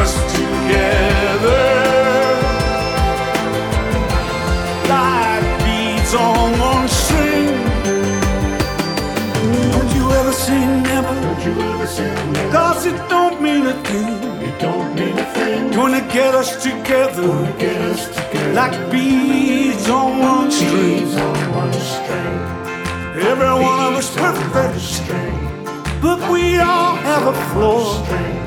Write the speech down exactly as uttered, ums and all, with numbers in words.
us together like beads on one string. Don't you ever say never, don't you ever say never, 'cause it don't mean a thing, it don't mean a thing. Gonna get us together, gonna get us together like beads on one string. Every one of us perfect, but we all have a flaw.